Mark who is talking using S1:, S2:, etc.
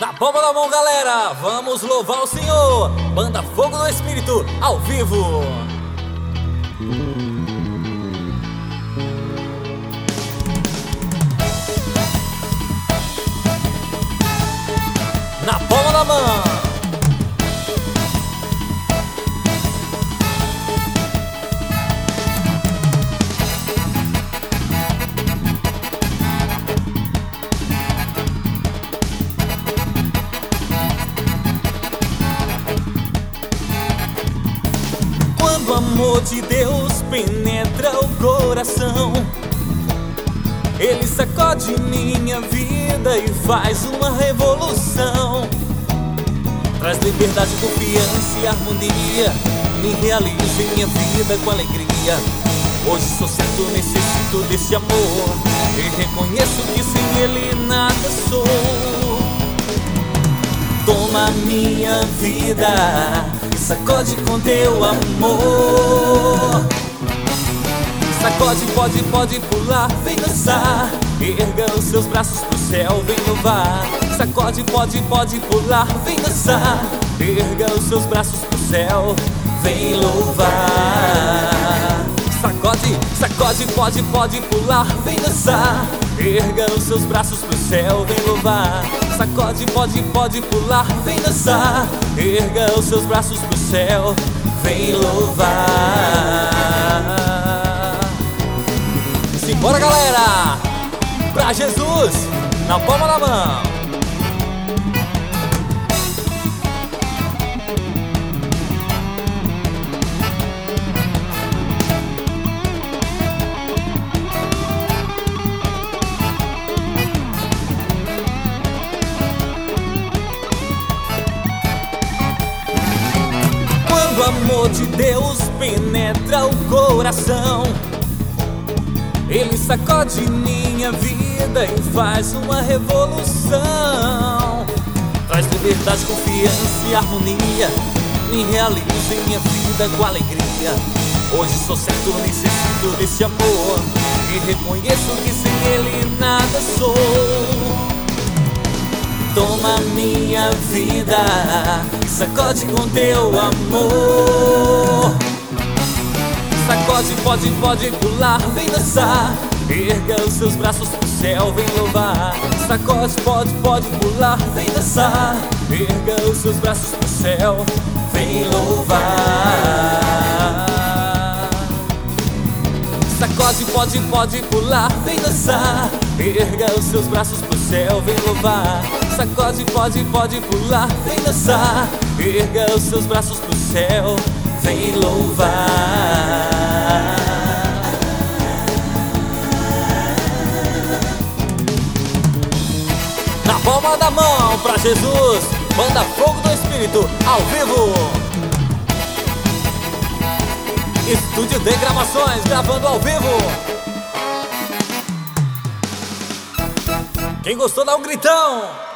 S1: Na palma da mão, galera, vamos louvar o Senhor. Banda Fogo no Espírito, ao vivo. Na palma da mão. Quando o amor de Deus penetra o coração, Ele sacode minha vida e faz uma revolução. Traz liberdade, confiança e harmonia, me realiza em minha vida com alegria. Hoje sou certo, necessito desse amor e reconheço que sem Ele nada sou. Toma minha vida, sacode com teu amor. Sacode, pode pular, vem dançar. Erga os seus braços pro céu, vem louvar. Sacode, pode pular, vem dançar. Erga os seus braços pro céu, vem louvar. Sacode, pode pular, vem dançar. Erga os seus braços pro céu, vem louvar. Sacode, pode pular, vem dançar. Erga os seus braços pro céu, vem louvar. Simbora, galera! Pra Jesus, na palma da mão. Quando o amor de Deus penetra o coração, Ele sacode minha vida e faz uma revolução. Traz liberdade, confiança e harmonia, me realiza em minha vida com alegria. Hoje sou certo, necessito desse amor e reconheço que sem Ele nada sou. Toma minha vida, sacode com teu amor. Sacode, pode pular, vem dançar. Erga os seus braços pro céu, vem louvar. Sacode, pode pular, vem dançar. Erga os seus braços pro céu, vem louvar. Sacode, pode pular, vem dançar. Erga os seus braços pro céu, vem louvar. Sacode, pode pular, vem dançar. Erga os seus braços pro céu, vem louvar. Na palma da mão, pra Jesus, Banda Fogo do Espírito, ao vivo. Estúdio de Gravações, gravando ao vivo. Quem gostou dá um gritão.